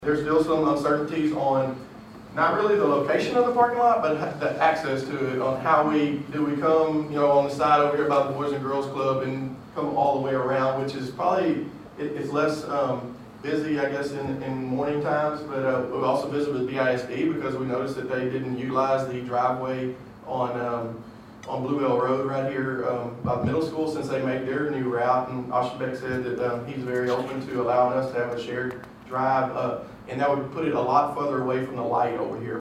There's still some uncertainties on not really the location of the parking lot, but the access to it, on how we come, on the side over here by the Boys and Girls Club and come all the way around, which is probably, it's less busy, I guess, in morning times, but we also visited with BISD because we noticed that they didn't utilize the driveway on Bluebell Road right here by the middle school since they made their new route, and Oshibek said that he's very open to allowing us to have a shared drive, and that would put it a lot further away from the light over here.